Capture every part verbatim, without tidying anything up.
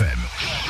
F M.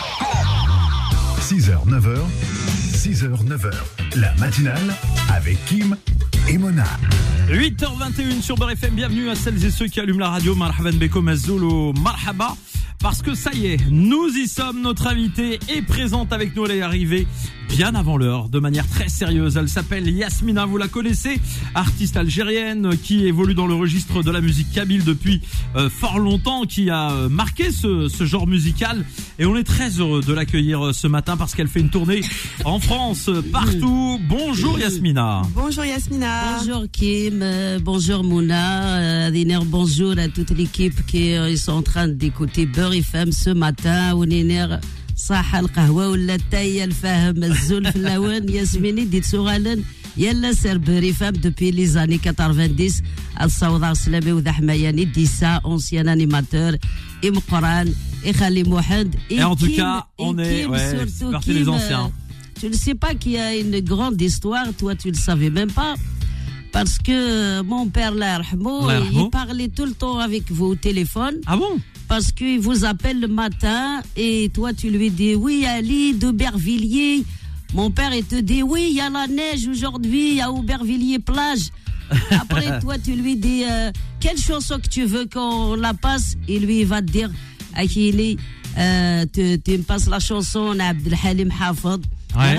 six heures, neuf heures, six heures, neuf heures. La matinale avec Kim et Mona. huit heures vingt et une sur Beurre F M. Bienvenue à celles et ceux qui allument la radio. Marhaban bekoum azzoul marhaba. Parce que ça y est, nous y sommes. Notre invitée est présente avec nous. Elle est arrivée bien avant l'heure, de manière très sérieuse. Elle s'appelle Yasmina, vous la connaissez, artiste algérienne qui évolue dans le registre de la musique kabyle depuis euh, fort longtemps, qui a euh, marqué ce, ce genre musical. Et on est très heureux de l'accueillir euh, ce matin parce qu'elle fait une tournée en France, euh, partout. Bonjour Yasmina. Bonjour Yasmina. Bonjour Kim, euh, bonjour Mouna, euh, bonjour à toute l'équipe qui euh, sont en train d'écouter Beurre F M ce matin. On est صح القهوة ولا التاي الفاهم الزول في اللون ياسميني ديت سوغالن يلا سير بوري فام depuis les années quatre-vingt-dix الصوضة سلامي وذا حماياني ديسا ancien animateur et مقران et Khali Mohand et en tout cas on est ouais, partie des anciens. Tu ne sais pas qu'il y a une grande histoire, toi tu le savais même pas. Parce que mon père, là, il parlait tout le temps avec vous au téléphone. Ah bon? Parce qu'il vous appelle le matin et toi, tu lui dis, oui, Ali d'Aubervilliers. Mon père, il te dit, oui, il y a la neige aujourd'hui à Aubervilliers plage. Après, toi, tu lui dis, euh, quelle chanson que tu veux qu'on la passe? Et lui, il va te dire, Akili, euh, tu, tu me passes la chanson Abdel Halim Hafid. Ouais.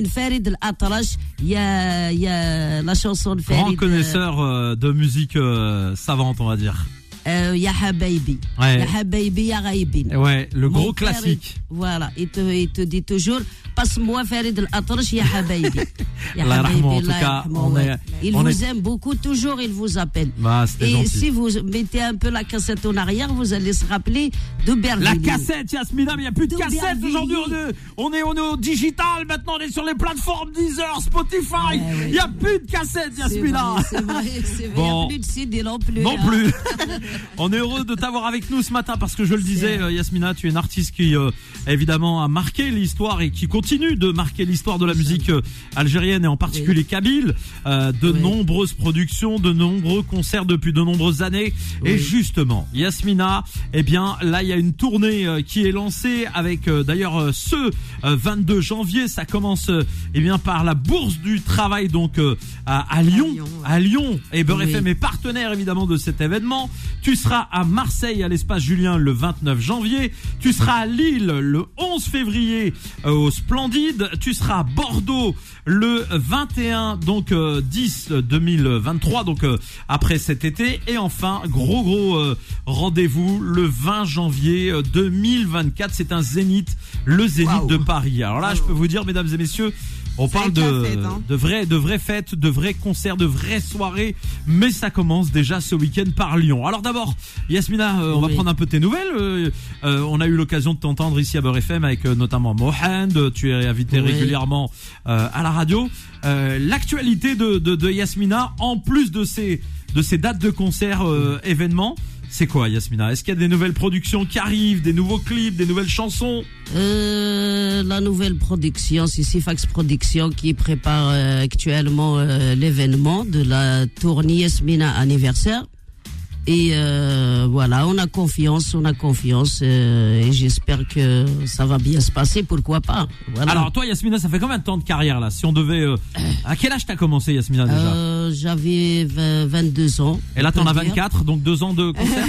Il y a, il y a la chanson de Farid. Grand connaisseur euh, de musique euh, savante, on va dire. Euh, Ya Habaïbi. Ouais. Ya Habaïbi, Ya Ghaïbin. Ouais, le Mon gros père, classique. Il, voilà, il te, il te dit toujours, passe-moi Farid al-Atrash, Ya Habaïbi. Ya Allah Habaïbi, en tout cas, on est, il on vous est... aime beaucoup, toujours il vous appelle. Bah, c'était et gentil. si vous mettez un peu la cassette en arrière, vous allez se rappeler de Berlin. La cassette, Yasmina, mais il n'y a plus de, de cassette aujourd'hui. On est, on est, on est au digital maintenant, on est sur les plateformes Deezer, Spotify. Il ouais, n'y ouais. a plus de cassette, Yasmina. C'est vrai, c'est vrai. Bon. Il n'y a plus de C D non plus. Non hein. plus. On est heureux de t'avoir avec nous ce matin parce que je le disais, euh, Yasmina, tu es une artiste qui euh, évidemment a marqué l'histoire et qui continue de marquer l'histoire de la musique euh, algérienne et en particulier oui. kabyle. Euh, de oui. nombreuses productions, de nombreux concerts depuis de nombreuses années. Oui. Et justement, Yasmina, eh bien là il y a une tournée euh, qui est lancée avec euh, d'ailleurs euh, ce euh, vingt-deux janvier. Ça commence euh, eh bien par la Bourse du Travail donc euh, à, à Lyon, à Lyon, ouais. à Lyon. Et Beurre oui. F M est partenaire évidemment de cet événement. Tu seras à Marseille à l'espace Julien le vingt-neuf janvier. Tu seras à Lille le onze février euh, au Splendide. Tu seras à Bordeaux le vingt et un donc euh, dix deux mille vingt-trois donc euh, après cet été. Et enfin gros gros euh, rendez-vous le vingt janvier deux mille vingt-quatre. C'est un zénith, le Zénith wow. de Paris. Alors là wow. je peux vous dire mesdames et messieurs, on ça parle de, fête, hein. de vraies de vraies fêtes, de vrais concerts, de vraies soirées, mais ça commence déjà ce week-end par Lyon. Alors d'abord, Yasmina, euh, on oui. va prendre un peu tes nouvelles. Euh, euh, on a eu l'occasion de t'entendre ici à Beurre F M avec euh, notamment Mohand. Tu es invité oui. régulièrement euh, à la radio. Euh, l'actualité de, de, de Yasmina, en plus de ces de ces dates de concert, euh, événements. C'est quoi, Yasmina? Est-ce qu'il y a des nouvelles productions qui arrivent, des nouveaux clips, des nouvelles chansons? euh, La nouvelle production, c'est Sifax Production qui prépare euh, actuellement euh, l'événement de la tournée Yasmina anniversaire. Et euh, voilà, on a confiance, on a confiance euh, et j'espère que ça va bien se passer, pourquoi pas. Voilà. Alors toi, Yasmina, ça fait combien de temps de carrière là? Si on devait, euh, à quel âge t'as commencé, Yasmina déjà? euh, J'avais vingt-deux ans. Et là, t'en as vingt-quatre, donc deux ans de concert.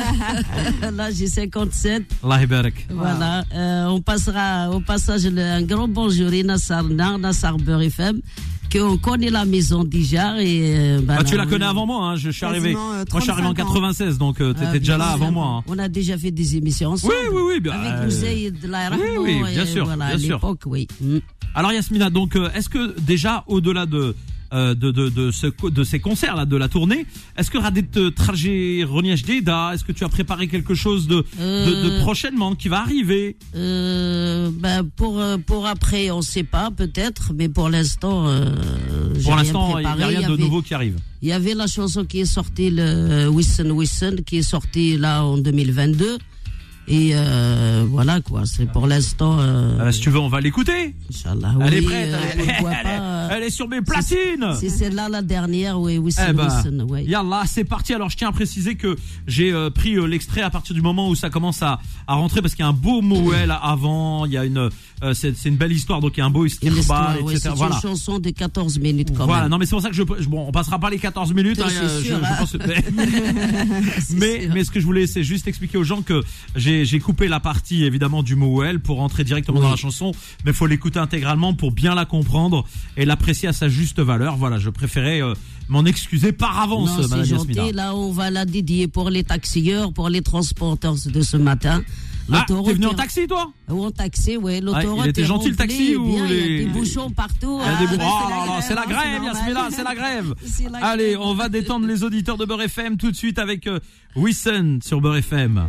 Là, j'ai cinquante-sept. Allah barak. Voilà, euh, on passera au passage un grand bonjour à Nassar Nar, Nassar Beurre F M. Qu'on connaît la maison déjà et euh, bah, bah tu la connais avant moi hein. je suis arrivé euh, moi je suis arrivé en quatre-vingt-seize donc euh, t'étais euh, déjà là avant moi hein. On a déjà fait des émissions ensemble. Oui oui oui bien, avec euh, Ousseï de la oui, oui bien sûr voilà, bien à l'époque sûr. Oui. Mm. Alors Yasmina, donc euh, est-ce que déjà au-delà de Euh, de de de ce de ces concerts là, de la tournée, est-ce que Radet Trajet Roniège Deda, est-ce que tu as préparé quelque chose de, euh, de de prochainement qui va arriver? Euh, ben pour pour après on sait pas peut-être, mais pour l'instant euh, pour l'instant il y a rien il y de avait, nouveau qui arrive. Il y avait la chanson qui est sortie, le Wissen Wissen, qui est sortie là en deux mille vingt-deux. Et euh, voilà quoi, c'est pour l'instant. Euh, ah, si tu veux, on va l'écouter. Inch'Allah. Elle oui, est prête. Euh, elle, elle, pas, elle, elle est sur mes platines. C'est celle-là la dernière, oui, Whisson, eh ben, Whisson, ouais. Yallah, c'est parti. Alors, je tiens à préciser que j'ai euh, pris euh, l'extrait à partir du moment où ça commence à, à rentrer parce qu'il y a un beau Mouel avant. Il y a une, euh, c'est, c'est une belle histoire, donc il y a un beau istighbar, et cetera. Ouais, c'est voilà. une chanson de quatorze minutes quand voilà. même. Non, mais c'est pour ça que je, je bon, on passera pas les quatorze minutes. Hein, c'est je, sûr, je, hein. je pense, mais, mais, mais ce que je voulais, c'est juste expliquer aux gens que j'ai, j'ai coupé la partie évidemment du Mouel pour rentrer directement oui. dans la chanson, mais faut l'écouter intégralement pour bien la comprendre et l'apprécier à sa juste valeur. Voilà, je préférais euh, m'en excuser par avance, non, Madame c'est Yasmina. gentil. Là, on va la dédier pour les taxieurs, pour les transporteurs de ce matin. Ah, t'es venu en taxi, toi? Ou en taxi, ouais. L'autoroute ah, il était gentil, remplie, le taxi, ou bien, les... Il y a des bouchons partout. Il y a des ah, bouchons. Oh là là, c'est la grève, Yasmina, c'est la grève. C'est la Allez, grève. On va détendre les auditeurs de Beurre F M tout de suite avec euh, Whisson sur Beurre F M.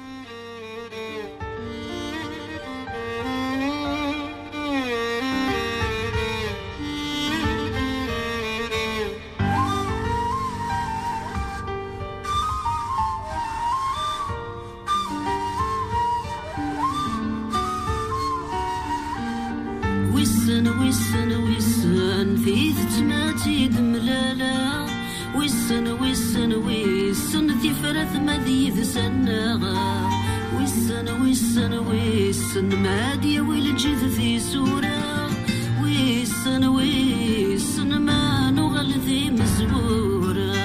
ويسن ويسن ويسن في ثماتي دملالا ويسن ويسن ويسن في فرث مذيذ سناغا ويسن ويسن ويسن مادية والجذ في سورة ويسن ويسن ما نغل ذي مزورة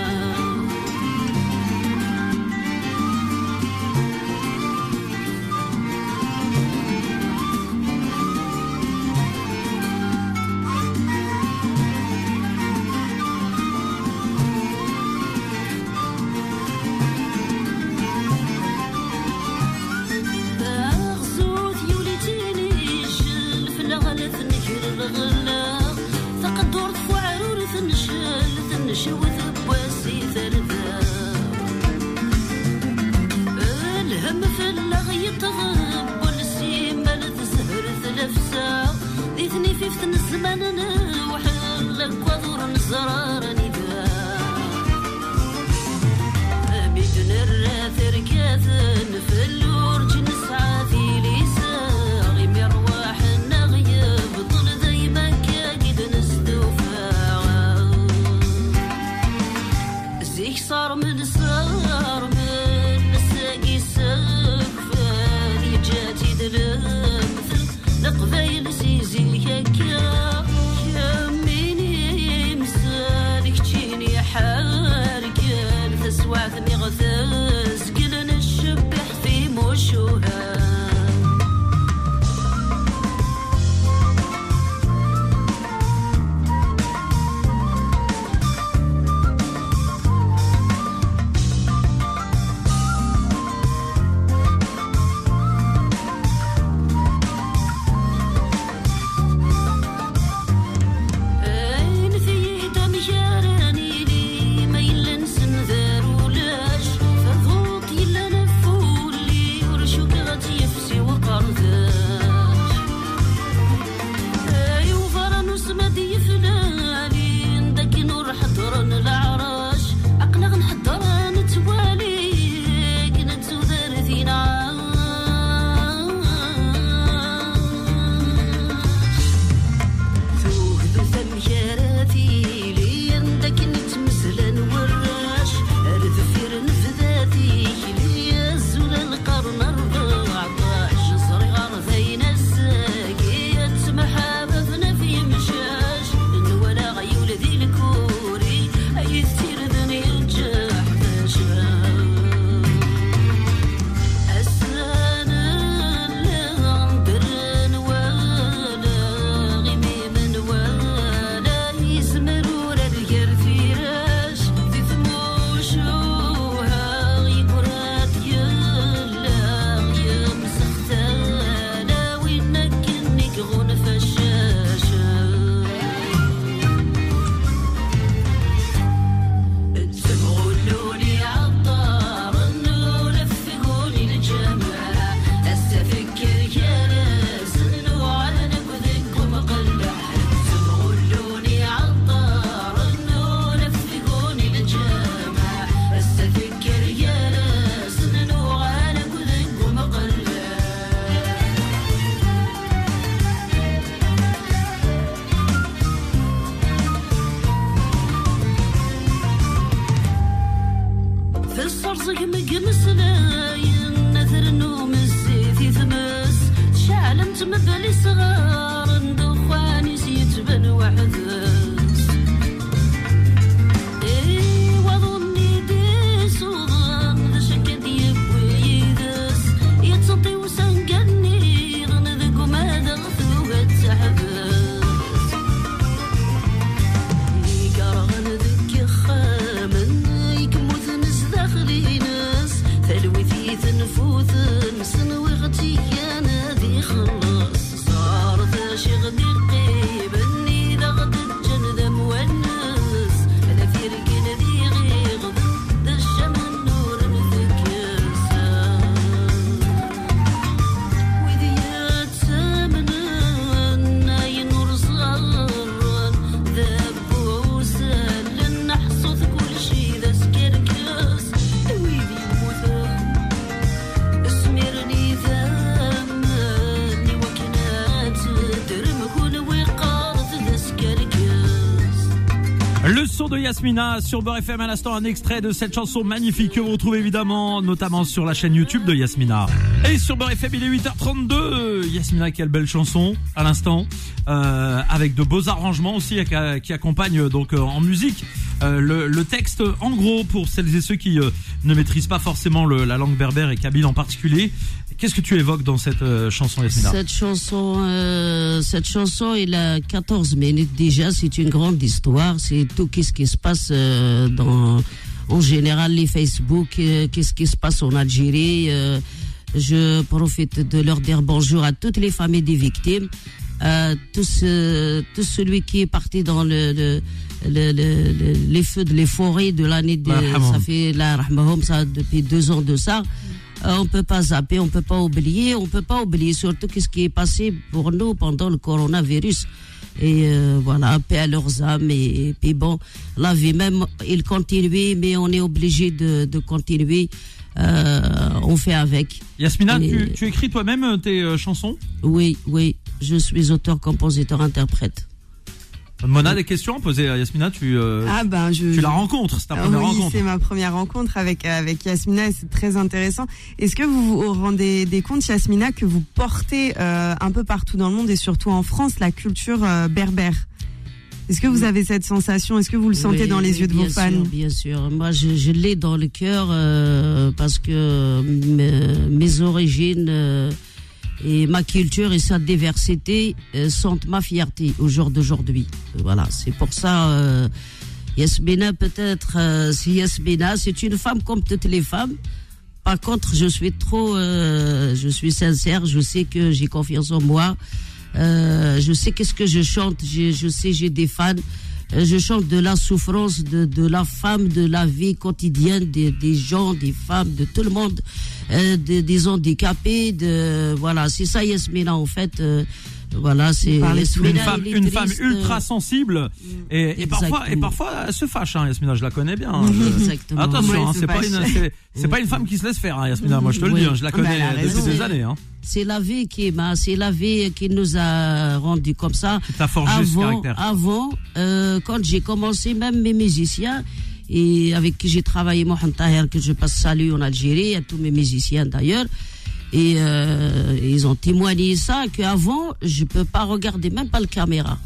لقبايل سيزي هكا يا مني مسا يتمثل صغار دخان يتبن وحدث إيه وظني دي صغان ذا شكد يبويدس يتصطي وسنقني غنذق وما ذغثو وتحبس يقرغن ذك خامن يكموث نس داخلي ناس ثلوثي تنفوث نسن وغتي انا ذي خلص صار ذا شغدي قيب اني ذا غد الجنة مونس انا في ركن ذي غيغ ذا الشمن نور نذكسا وذي يتسامنا ناي نور صغران ذا بوسان لن نحصث كل شي ذا سكركس ويذي موثان اسمرني ثمني وكنات درم كل وقارث ذا سكركس. Le son de Yasmina sur Beurre F M, à l'instant un extrait de cette chanson magnifique que vous retrouvez évidemment notamment sur la chaîne YouTube de Yasmina. Et sur Beurre F M, il est huit heures trente-deux. Yasmina, quelle belle chanson à l'instant, euh, avec de beaux arrangements aussi qui, qui accompagnent donc euh, en musique euh, le, le texte. En gros, pour celles et ceux qui euh, ne maîtrisent pas forcément le, la langue berbère et kabyle en particulier, qu'est-ce que tu évoques dans cette euh, chanson, Yasmina? Cette chanson, euh, cette chanson, il a quatorze minutes déjà. C'est une grande histoire. C'est tout qu'est-ce qui se passe euh, dans, en général, les Facebook. Euh, qu'est-ce qui se passe en Algérie. Euh, je profite de leur dire bonjour à toutes les familles des victimes. Euh, tout, ce, tout celui qui est parti dans le, le, le, le, le les feux de les forêts de l'année de, ça fait la rahmahum, ça depuis deux ans de ça. Euh, on peut pas zapper, on peut pas oublier, on peut pas oublier surtout ce qui est passé pour nous pendant le coronavirus. Et euh, voilà, paix à leurs âmes. Et, et puis bon, la vie même, il continue, mais on est obligé de, de continuer. Euh, on fait avec. Yasmina, et, tu, tu écris toi-même tes euh, chansons? Oui, oui, je suis auteur, compositeur, interprète. Mona, des questions à poser à Yasmina? Tu, euh, ah ben, je, tu la rencontres, c'est ta première oui, rencontre. Oui, c'est ma première rencontre avec, avec Yasmina et c'est très intéressant. Est-ce que vous vous rendez des compte, Yasmina, que vous portez euh, un peu partout dans le monde et surtout en France la culture euh, berbère? Est-ce que vous avez cette sensation? Est-ce que vous le sentez oui, dans les oui, yeux de vos fans? Bien sûr, bien sûr. Moi, je, je l'ai dans le cœur euh, parce que mes, mes origines euh, et ma culture et sa diversité euh, sont ma fierté au jour d'aujourd'hui. Voilà, c'est pour ça. Euh, Yasmina, peut-être, euh, si Yasmina, c'est une femme comme toutes les femmes. Par contre, je suis trop, euh, je suis sincère. Je sais que j'ai confiance en moi. Euh, je sais qu'est-ce que je chante, je, je sais j'ai des fans, euh, je chante de la souffrance de, de la femme, de la vie quotidienne des, des gens, des femmes, de tout le monde, euh, de, des handicapés, de voilà, c'est ça Yasmina en fait. Euh, Voilà, c'est une femme, une femme ultra sensible et, et parfois et parfois elle se fâche, hein, Yasmina, je la connais bien. Hein, je... Exactement. Attention, ouais, hein, c'est pas une c'est, c'est pas une femme qui se laisse faire, hein, Yasmina. Moi je te le oui. dis, hein, je la connais bah, depuis raison. des années. Hein. C'est la vie qui m'a, c'est la vie qui nous a rendu comme ça. Qui t'a forgé avant, ce caractère. Avant, euh, quand j'ai commencé, même mes musiciens et avec qui j'ai travaillé, Mohamed Taher, que je passe salut en Algérie, à tous mes musiciens d'ailleurs. Et euh, ils ont témoigné ça, qu'avant, je peux pas regarder, même pas le caméra.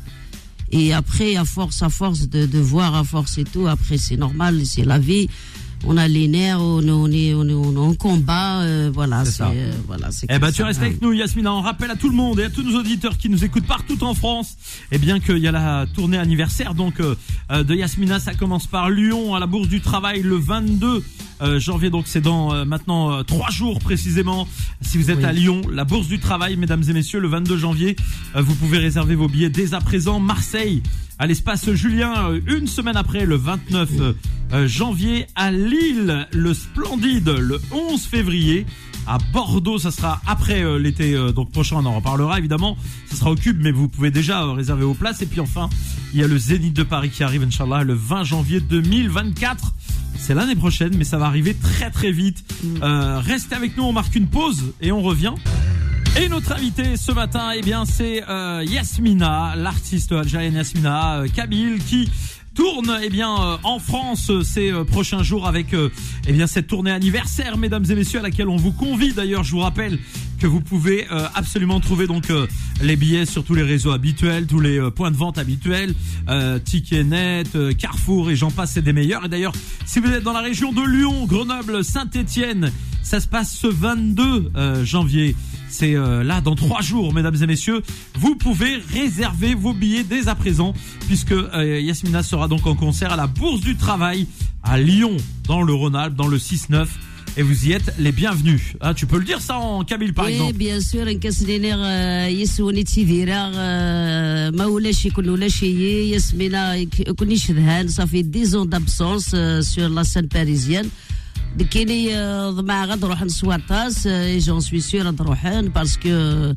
Et après, à force, à force de, de voir, à force et tout, après, c'est normal, c'est la vie. On a les nerfs, on, on est, on est, on est en combat, euh, voilà, c'est, c'est, ça. Euh, voilà, c'est Eh ben, ça. tu restes avec nous, Yasmina. On rappelle à tout le monde et à tous nos auditeurs qui nous écoutent partout en France, eh bien, qu'il y a la tournée anniversaire, donc, euh, de Yasmina. Ça commence par Lyon, à la Bourse du Travail, le vingt-deux euh, janvier. Donc, c'est dans, euh, maintenant, euh, trois jours précisément. Si vous êtes Oui. à Lyon, la Bourse du Travail, mesdames et messieurs, le vingt-deux janvier, euh, vous pouvez réserver vos billets dès à présent. Marseille, à l'espace Julien, euh, une semaine après, le vingt-neuf euh, janvier, à Lille, le Splendide, le onze février. À Bordeaux, ça sera après euh, l'été euh, donc prochain, on en reparlera évidemment. Ça sera au Cube, mais vous pouvez déjà euh, réserver vos places. Et puis enfin, il y a le Zénith de Paris qui arrive, Inch'Allah, le vingt janvier deux mille vingt-quatre. C'est l'année prochaine, mais ça va arriver très très vite. Euh, restez avec nous, on marque une pause et on revient. Et notre invité ce matin, eh bien, c'est euh, Yasmina, l'artiste algérienne Yasmina euh, Kabyle, qui tourne eh bien euh, en France euh, ces euh, prochains jours avec euh, eh bien cette tournée anniversaire, mesdames et messieurs, à laquelle on vous convie. D'ailleurs, je vous rappelle que vous pouvez euh, absolument trouver donc euh, les billets sur tous les réseaux habituels, tous les euh, points de vente habituels, euh, Ticketnet, euh, Carrefour et j'en passe, c'est des meilleurs. Et d'ailleurs, si vous êtes dans la région de Lyon, Grenoble, Saint-Étienne, ça se passe ce vingt-deux euh, janvier. C'est euh, là dans trois jours, mesdames et messieurs. Vous pouvez réserver vos billets dès à présent, puisque euh, Yasmina sera donc en concert à la Bourse du Travail à Lyon, dans le Rhône-Alpes, dans le six neuf. Et vous y êtes les bienvenus. Ah, tu peux le dire ça en kabyle par Oui, exemple. bien sûr, نكاس لينا يسوني تيديرا ما ولاش يكون ولا شيء ياسمينا كوني شذهان صافي dix ans d'absence sur la scène parisienne. كايني ضمع غنروح نسواطاس et j'en suis sûr غنروحن parce que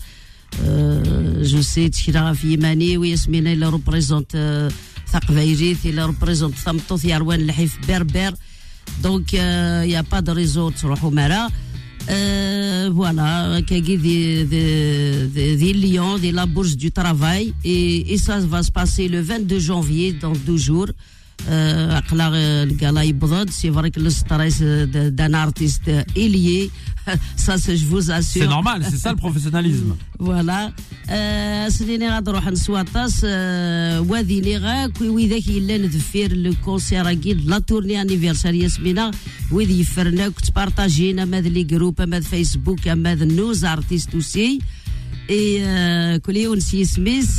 je sais تشيرا في يماني وياسمينا اللي ريبريزونت ثقفيريت اللي ريبريزونت ثمطوث يروان الحيف بربر. Donc, il euh, n'y a pas de réseau de Rohomara. Euh, voilà, Kagi des Lyon, de la Bourse du Travail. Et, et ça va se passer le vingt-deux janvier, dans douze jours. Euh, c'est vrai que le stress d'un artiste est lié. Ça, c'est, je vous assure. C'est normal, c'est ça le professionnalisme. Voilà. سنيني غادي نروح نسواطاس وادي لي غاك وذاك الا ندفير لو كونسير اكيد لا تورني انيفرسار ياسمينه وذي يفرنا كنت بارطاجينا ماذا لي جروب ماذا فيسبوك ماذا نوز ارتيست اوسي اي كل يوم سي سميث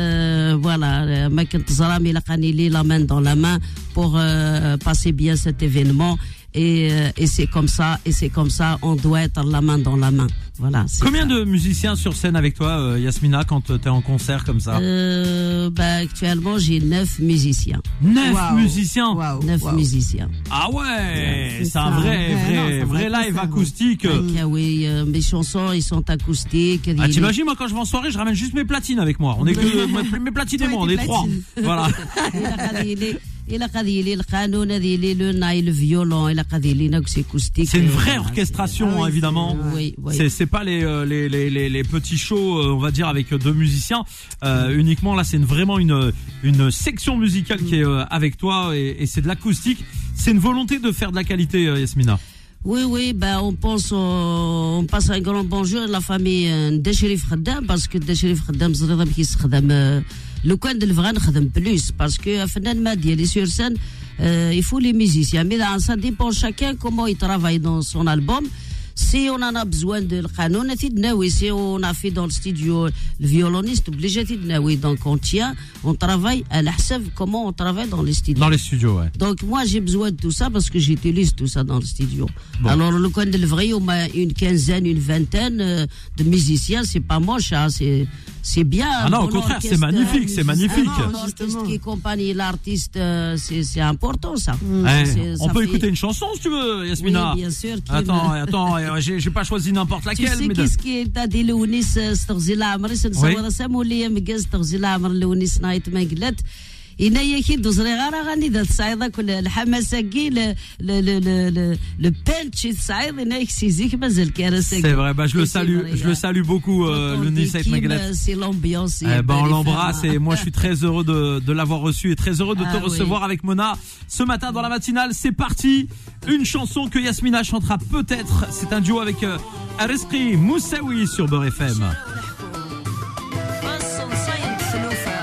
فوالا ما كنت زرامي لقاني لي لا مان دون لا مان pour passer bien cet événement. Et, et c'est comme ça, et c'est comme ça, on doit être la main dans la main. Voilà. Combien ça. de musiciens sur scène avec toi, euh, Yasmina, quand tu es en concert comme ça? euh, bah, Actuellement, j'ai neuf musiciens. Neuf Wow. musiciens Wow. Neuf Wow. musiciens. Ah ouais, C'est c'est ça, un vrai, ouais, vrai, non, c'est un vrai vrai live concert, acoustique. Donc, ah oui, euh, mes chansons, ils sont acoustiques. Ah, Il- t'imagines, moi, quand je vais en soirée, je ramène juste mes platines avec moi. On est que mes platines et Toi et moi, on tes est trois. platines. Voilà. Il a قضي لي القانون هذه لي لو ناي le violon il a قضي لي ناكس acoustique. C'est une vraie orchestration, Ah oui, évidemment. c'est- Oui, oui. C'est, c'est pas les, euh, les, les, les, les petits shows, euh, on va dire, avec deux musiciens. Euh, uniquement, là, c'est une, vraiment une, une section musicale qui est euh, avec toi et, et c'est de l'acoustique. C'est une volonté de faire de la qualité, euh, Yasmina. Oui, oui, ben on pense, on passe un grand bonjour à la famille de Chérif Khaddam parce que de Chérif Khaddam زريضة بكيس خدام لو كان دلفغا نخدم بلوس parce que فنان ما ديالي sur scène euh, il faut les musiciens mais ça dépend chacun comment il travaille dans son album. Si on en a besoin de القانون تيدناوي si on a fait dans le studio le violoniste obligé تيدناوي donc on tient on travaille à la حسب comment on travaille dans les studios. Dans les studios, ouais. Donc moi j'ai besoin de tout ça parce que j'utilise tout ça dans le studio. Bon. Alors le coin de vrai, on a une quinzaine, une vingtaine euh, de musiciens, c'est pas moche, hein, c'est c'est bien. Ah non, au Bon contraire, orchestre, c'est magnifique, c'est un magnifique. musicien, Ah non, un orchestre justement. qui accompagne l'artiste, euh, c'est c'est important ça. Ouais, C'est- on ça peut fait- écouter une chanson si tu veux, Oui, Yasmina. bien sûr. Kim. Attends, attends, euh, j'ai, j'ai pas choisi n'importe Tu laquelle. sais mais de- qu'est-ce qui est à des لونيس استغزي العمر سنصور سامولي مقاز استغزي العمر لونيس نايت ما قلت إنا يكي دوزري غارة غاني ذا تصعيدة كل الحماسة كي ل ل ل ل le punch تصعيد إنا يكسيزيك مازال كارثة. C'est vrai, bah je le Et c'est salue, vrai, je le hein. salue beaucoup, euh, Quand on le dit Nissa Kim, Maglet. c'est l'ambiance. Eh ben, on les l'embrasse femmes, et moi je suis très heureux de, de l'avoir reçu et très heureux de Ah te oui. recevoir avec Mona ce matin dans la matinale. C'est parti, une chanson que Yasmina chantera peut-être. C'est un duo avec euh, Ariski Moussaoui sur Beurre F M. خاصة نصيد فلوفة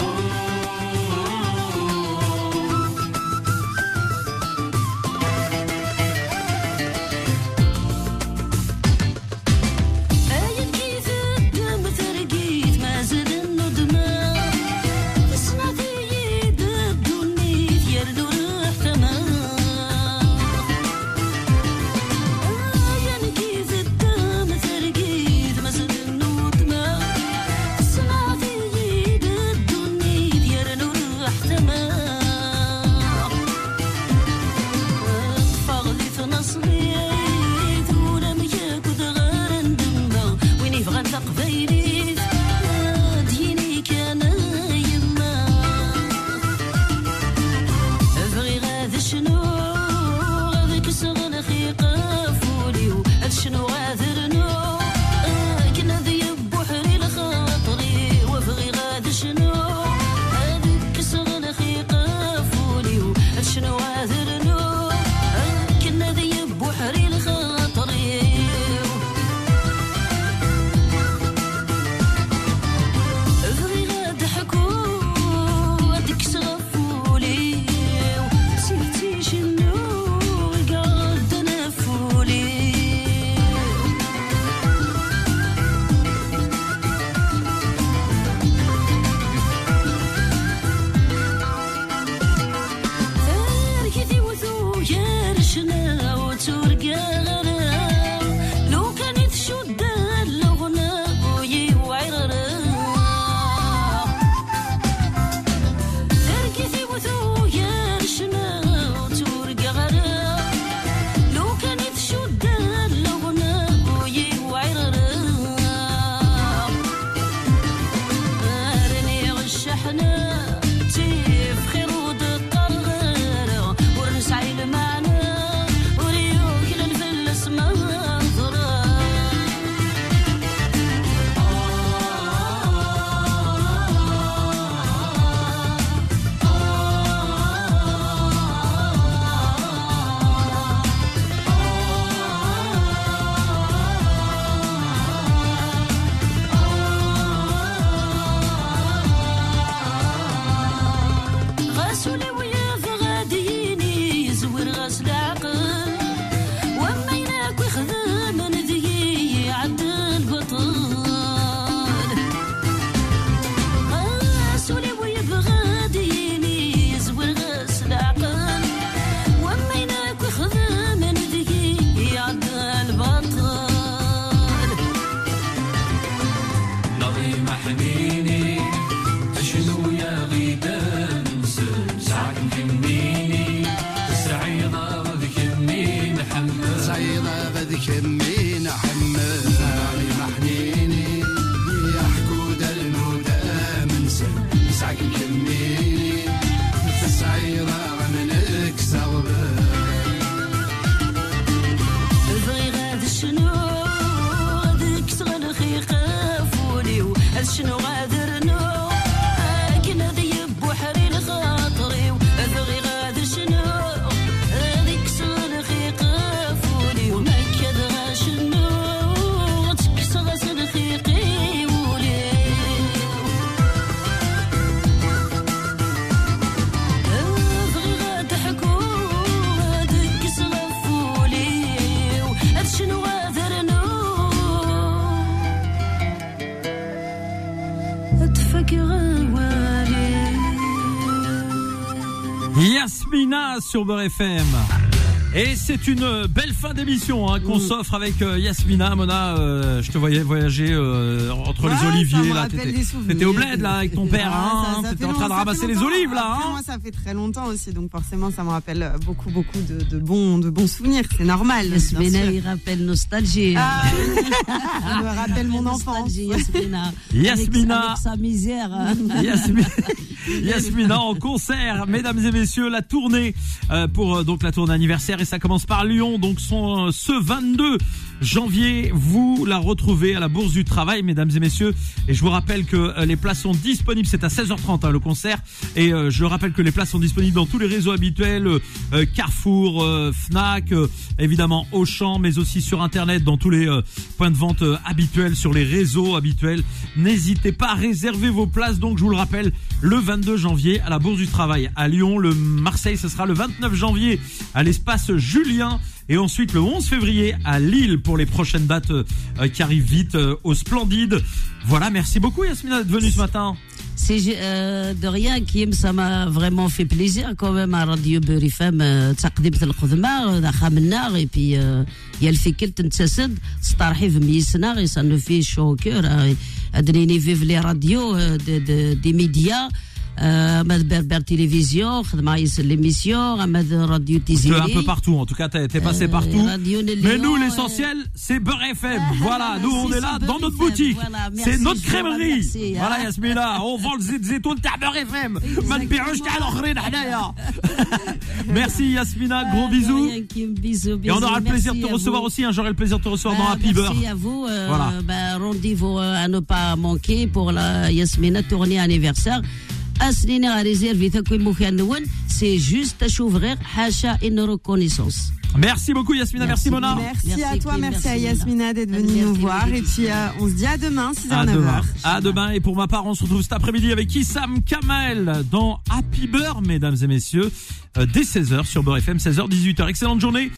أين كيف الدم ترقيت ما زال الندمة تسمع في يد الدنيا يردو ريحتنا أين كيف الدم ترقيت ما زال الندمة خافولي وهاد شنو غادرنو كنا ذيب بحري لخاطري وابغي غادر شنو هذيك صنخي قافولي وما كذا شنو تكسر صنخي قيولي ابغي غادر حكو هذيك صغفولي وهاد شنو غادرنو Yasmina sur Beurre F M. Et c'est une belle fin d'émission hein, qu'on mmh. s'offre avec euh, Yasmina. Mona, euh, je te voyais voyager euh, entre ouais, les oliviers là. T'étais, t'étais au bled là avec ton père, ah, hein, ça, ça t'étais en train long, de ramasser les olives là. Après, hein. Moi, ça fait très longtemps aussi, donc forcément, ça me rappelle beaucoup, beaucoup de, de bons, de bons souvenirs. C'est normal. Yasmina, il rappelle nostalgie. Ah, ça me rappelle mon enfance. Yasmina, Yasmina, avec, avec sa misère. Yasmina, Yasmina en concert, mesdames et messieurs, la tournée euh, pour euh, donc la tournée anniversaire. Et ça commence par Lyon, donc son, ce vingt-deux janvier, vous la retrouvez à la Bourse du Travail, mesdames et messieurs. Et je vous rappelle que euh, les places sont disponibles, c'est à seize heures trente hein, le concert. Et euh, je rappelle que les places sont disponibles dans tous les réseaux habituels, euh, Carrefour, euh, Fnac, euh, évidemment Auchan, mais aussi sur Internet, dans tous les euh, points de vente euh, habituels, sur les réseaux habituels. N'hésitez pas à réserver vos places, donc je vous le rappelle, le vingt-deux janvier à la Bourse du Travail à Lyon. Le Marseille, ce sera le vingt-neuf janvier à l'espace Julien. Et ensuite le onze février à Lille pour les prochaines dates euh, qui arrivent vite euh, au Splendide. Voilà, merci beaucoup Yasmina d'être venue ce matin. C'est euh, de rien Kim, ça m'a vraiment fait plaisir quand même à Radio Beurre F M تقدمت الخدمة دخلنا et puis il y a le fait qu'elle تنتسد استرحي في ميسنا ça nous fait chaud au cœur ادريني في les radios des médias Ahmed Berber Télévision, Khadmaïs l'émission, Ahmed Radio Tizili. Un peu partout, en tout cas, t'es, t'es passé partout. Euh, Mais nous, l'essentiel, euh... c'est Beurre F M. Voilà, nous, on est là dans notre boutique. Voilà, merci, c'est notre crèmerie. Merci, hein. Voilà, Yasmina, on vend le zétoun de Beurre F M. Merci, Yasmina, gros bisous. Bisous, bisous. Et on aura le plaisir de te recevoir aussi, hein, j'aurai le plaisir de te recevoir bah, dans Happy Beurre. Merci à vous. Euh, voilà. Bah, rendez-vous à ne pas manquer pour la Yasmina tournée anniversaire. أسنين غاريزيرفي تكوين مكان c'est juste à s'ouvrir حاشا une reconnaissance. Merci beaucoup Yasmina, merci, merci Mona. Merci, merci à toi, Kim, merci, merci à Yasmina d'être venue nous voir et puis euh, on se dit à demain six heures neuf heures. À demain et pour ma part on se retrouve cet après-midi avec Issam Kamel dans Happy Beurre mesdames et messieurs euh, dès seize heures sur Beurre F M, seize heures dix-huit heures. Excellente journée.